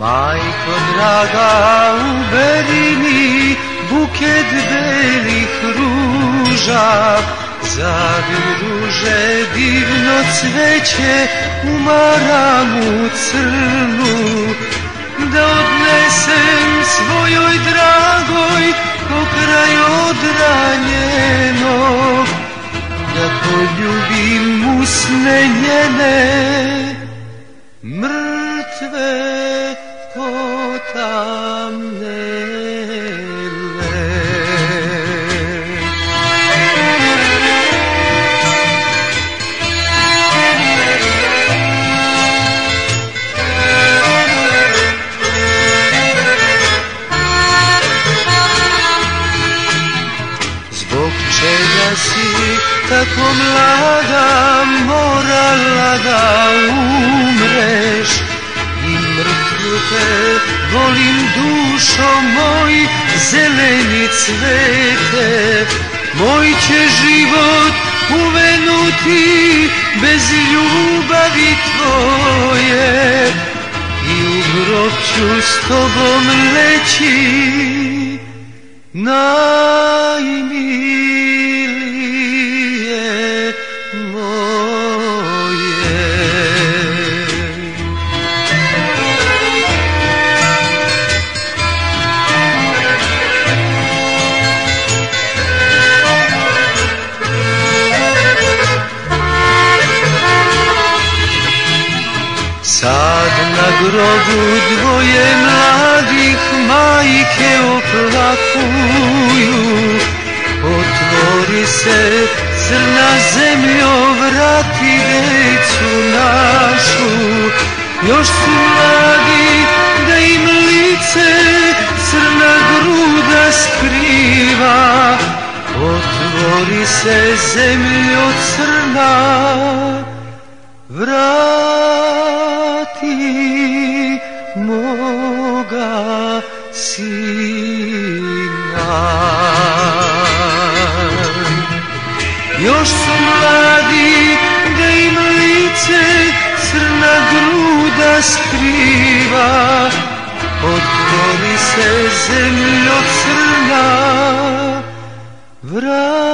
Majko draga, uberi mi buket belih ruža, zaviju ruže divno cveće u maramu crnu, da odnesem svojoj dragoj pokraj odra njenog, da poljubim usne njene mrtve potamnele. Zbog čega si tako mlada morala da umreš, i mrtvu te volim dušo moj, zeleni cvete, moj će život uvenuti bez ljubavi tvoje, i u grob ću s tobom leći najmilije moje. Sad na grobu dvoje mladih majke oplakuju, otvori se crna zemljo, vrati decu našu, još su mladi da im lice crna gruda skriva, otvori se zemljo crna, vrati moga sina. Još su mladi da im lice crna gruda skriva, otvori se zemljo crna, vrati